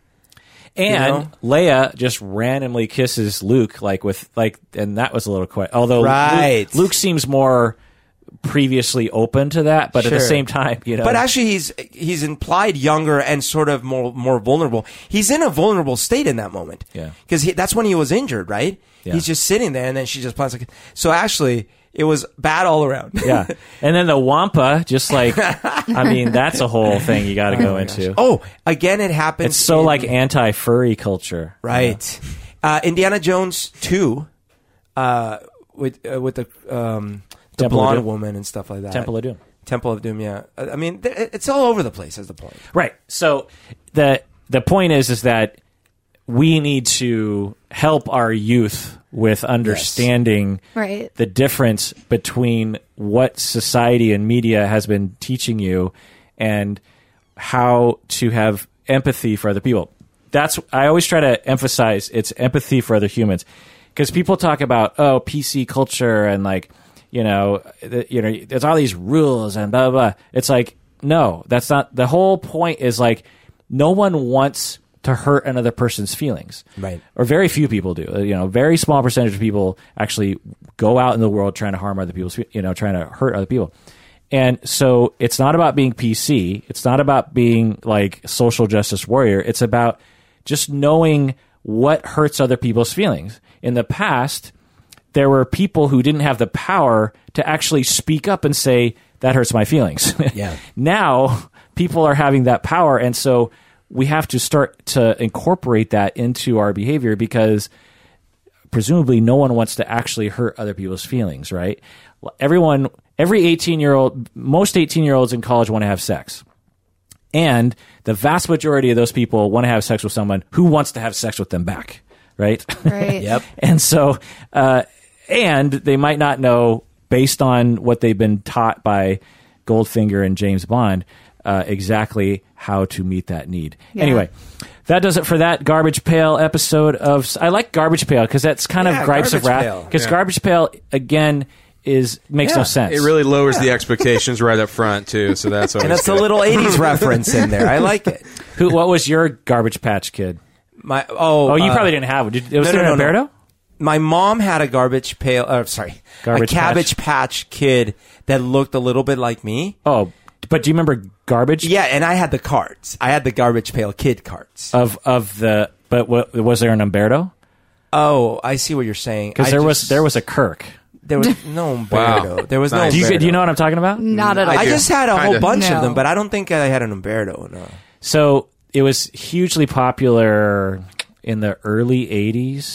And know? Leia just randomly kisses Luke, like with like, and that was a little quick. Although Right. Luke, Luke seems more previously open to that, but at the Sure. same time, you know. But actually, he's he's implied younger and sort of more more vulnerable. He's in a vulnerable state in that moment. Yeah. Because that's when he was injured, right? Yeah. He's just sitting there, and then she just plants like. So actually, it was bad all around. yeah, and then the Wampa, just like, I mean, that's a whole thing you got to go into. Oh, again, it happens. It's so in- like anti-furry culture, right. Uh, Indiana Jones two, uh, with uh, with the um, the Temple of blonde Doom. woman and stuff like that. Temple of Doom. Temple of Doom. Yeah, I I mean, th- it's all over the place. Is the point? Right. So the the point is is that we need to help our youth with understanding Right. the difference between what society and media has been teaching you and how to have empathy for other people. That's I always try to emphasize it's empathy for other humans, because people talk about oh P C culture and like you know the, you know there's all these rules and blah blah blah. It's like no, that's not the whole point. Is like no one wants to hurt another person's feelings, Right. or very few people do. Uh, You know, very small percentage of people actually go out in the world trying to harm other people's, you know, trying to hurt other people. And so it's not about being P C. It's not about being like social justice warrior. It's about just knowing what hurts other people's feelings. In the past, there were people who didn't have the power to actually speak up and say, that hurts my feelings. Yeah. Now people are having that power. And so we have to start to incorporate that into our behavior, because presumably no one wants to actually hurt other people's feelings, right? Everyone, every eighteen-year-old, most eighteen-year-olds in college want to have sex. And the vast majority of those people want to have sex with someone who wants to have sex with them back, right? Right. Yep. And so, uh, and they might not know, based on what they've been taught by Goldfinger and James Bond, uh, exactly how to meet that need. Yeah. Anyway, that does it for that Garbage Pail episode of. I like Garbage Pail because that's kind Yeah, of gripes of Garbage wrath. Pail. Because Yeah. Garbage Pail again is makes Yeah. no sense. It really lowers the expectations right up front too. So that's always And that's a good. little eighties reference in there. I like it. Who? What was your Garbage Patch Kid? My oh Oh, you uh, probably didn't have it. Did, it was no, there no, in no, no. Alberto? My mom had a garbage pail. Uh, sorry, Garbage a Cabbage Patch Kid that looked a little bit like me. Oh, but do you remember Garbage? Yeah, and I had the cards. I had the Garbage Pail Kid cards. Of of the. But what, was there an Umberto? Oh, I see what you're saying. Because I there was just- there was a Kirk. there was no Umberto. There was no. Nice. Do you Umberto. do you know what I'm talking about? Not at all. I, do. just had a whole Kinda. bunch of No. them, but I don't think I had an Umberto. No. So it was hugely popular in the early eighties,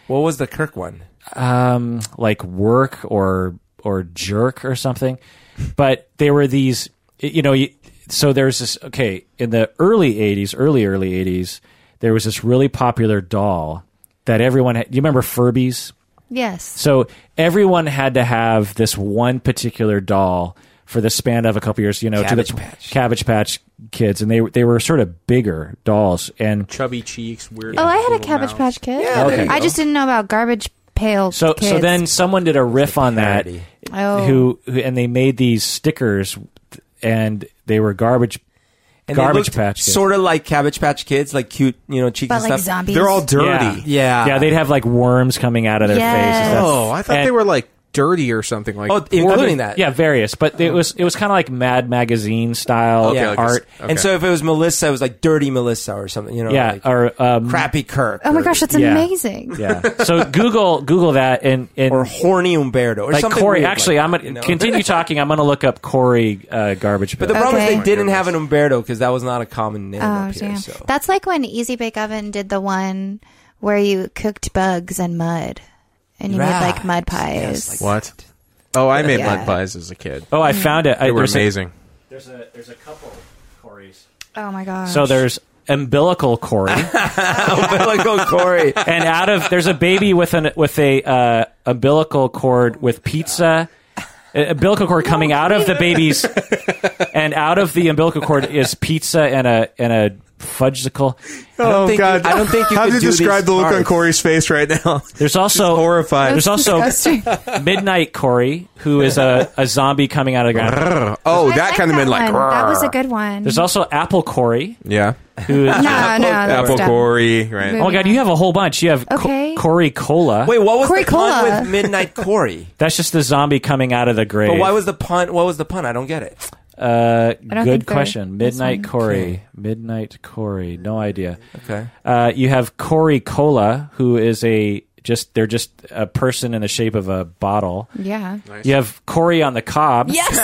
What was the Kirk one? um, like work or or jerk or something. But they were these, you know. You, so there's this. Okay, in the early eighties, early early eighties, there was this really popular doll that everyone had. You remember Furbies? Yes. So everyone had to have this one particular doll for the span of a couple years, you know, Cabbage to the Patch. Cabbage Patch Kids, and they they were sort of bigger dolls. And Chubby cheeks, weird. Oh, I had a little Cabbage mouth. Patch Kid. Yeah, there you I go. just didn't know about Garbage Pail so Kids. so then someone did a riff on that, Parody. Oh. who, who and they made these stickers, and they were garbage And Garbage they looked Patch Kids. sort of like Cabbage Patch Kids, like cute, you know, cheeks but and like stuff. zombies. They're all dirty. Yeah. Yeah. Yeah, they'd have like worms coming out of their Yes. face and stuff. Oh, I thought And- they were like dirty or something like. Oh, including that. Yeah, various, but it was it was kind of like Mad Magazine style Okay, like a- art. okay. And so if it was Melissa, it was like Dirty Melissa or something, you know, Yeah, like or um, Crappy Kirk. Oh my or, gosh, that's Yeah. amazing. yeah. So Google Google that and and or Horny Umberto or like something Corey. weird Actually, like I'm that, gonna you know? continue talking. I'm gonna look up Corey uh, Garbage But the Pail. problem Okay. is Oh they didn't my have an Umberto because that was not a common name Oh, up here. damn. So. That's like when Easy Bake Oven did the one where you cooked bugs and mud. And you Right. made like mud pies. Yes, like- What? Oh, I made Yeah. mud pies as a kid. Oh, I found it. I, They were there's a- amazing. there's a there's a couple Corys. Oh my gosh. So there's umbilical Corey, Umbilical Corey. and out of there's a baby with an with a uh, umbilical cord with pizza. A umbilical cord coming out of the baby's, and out of the umbilical cord is pizza and a and a fudgesicle. Oh think God! you- I don't think you How could do you do describe these the look on parts. Corey's face right now? There's also Horrified. There's also disgusting. Midnight Corey, who is a, a zombie coming out of the ground. Oh, I that like kind of that been like. one. That was a good one. There's also Apple Corey, Yeah. who is no, no, that's Apple dumb. Corey, right? oh my god, you have a whole bunch. You have Co- Okay. Corey Cola. Wait, what was Corey the pun Cola. with Midnight Corey? That's just the zombie coming out of the grave. But why was the pun? What was the pun? I don't get it. Uh, don't good think there question. is Midnight one. Corey. Okay. Midnight Corey. No idea. Okay. Uh, you have Corey Cola, who is a just they're just a person in the shape of a bottle. Yeah. You have Corey on the cob, Yes.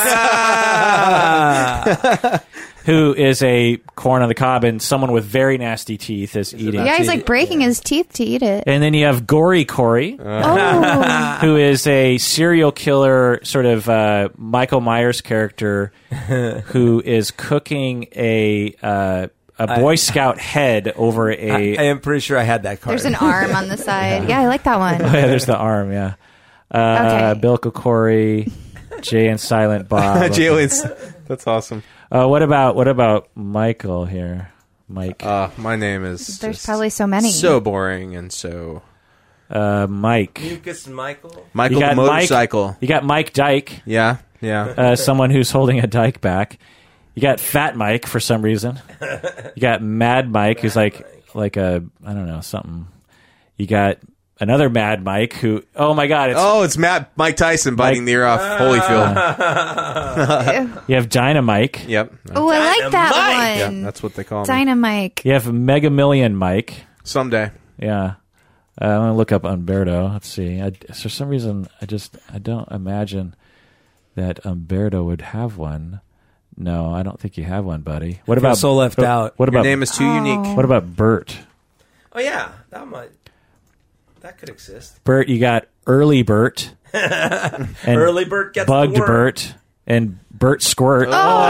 who is a corn on the cob, and someone with very nasty teeth is eating. Yeah, he's like breaking his teeth to eat it. And then you have Gory Corey, Oh. who is a serial killer, sort of uh, Michael Myers character, who is cooking a uh, a Boy Scout head over a. I, I am pretty sure I had that card. There's an arm on the side. Yeah, I like that one. Oh, yeah, there's the arm. Yeah, uh, Okay. Bilko Corey, Jay and Silent Bob. Jalen's. That's awesome. Uh, what about what about Michael here? Mike. Uh, my name is. There's just probably so many. So boring and so. Uh, Mike. Mucus Michael. Michael You the got Mike- motorcycle. You got Mike Dyke, Yeah, yeah. uh, someone who's holding a Dyke back. You got Fat Mike for some reason. You got Mad Mike, who's like like a I don't know something. You got another Mad Mike who. Oh my God! It's, Oh, it's Matt Mike Tyson biting Mike- the ear off Holyfield. You have Dynamike. Yep. Oh, I like that Yeah, one. that's what they call me. Dynamite. You have Mega Million Mike. Someday. Yeah. Uh, I'm gonna look up Umberto. Let's see. I, for some reason, I just I don't imagine that Umberto would have one. No, I don't think you have one, buddy. What feel about so left what, out. What Your about name is too Oh. unique. what about Bert? Oh yeah, that might. That could exist. Bert, you got Early Bert, and Early Bert gets Bugged the worm. Bert, and Bert Squirt.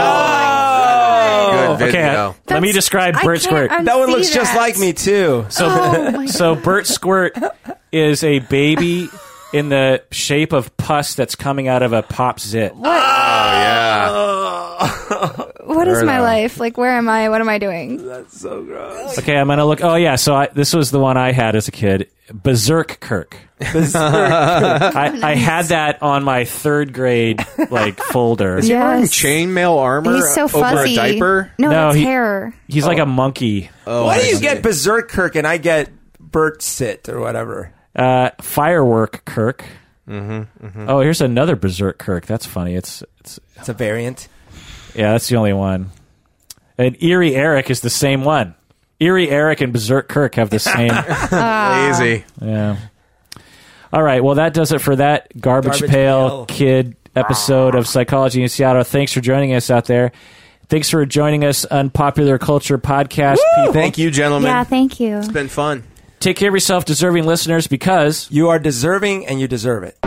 Good Okay, video. let me describe I Bert can't Squirt. unsee That one looks just that. like me too. So, Oh my so Bert Squirt is a baby in the shape of pus that's coming out of a pop zit. Oh, yeah. What is my Weirdo. life? Like, where am I? What am I doing? That's so gross. Okay, I'm gonna look. Oh yeah, so I, this was the one I had as a kid. Berserk Kirk. I, I had that on my third grade like folder. Is he wearing Yes. chainmail armor He's so over fuzzy. a diaper? No, No, that's he- hair. He's like a monkey. Oh, Why I do you see. get Berserk Kirk and I get Bert Sit or whatever? Uh, Firework Kirk. Oh, here's another Berserk Kirk. That's funny. It's it's It's a variant. yeah, that's the only one. And Eerie Eric is the same one. Eerie Eric and Berserk Kirk have the same. Lazy. Yeah. All right. Well, that does it for that Garbage, Garbage Pail, Pail. Kid episode of Psychology in Seattle. Thanks for joining us out there. Thanks for joining us on Popular Culture Podcast. People. Thank you, gentlemen. Yeah, thank you. It's been fun. take care of yourself, deserving listeners, because You are deserving and you deserve it.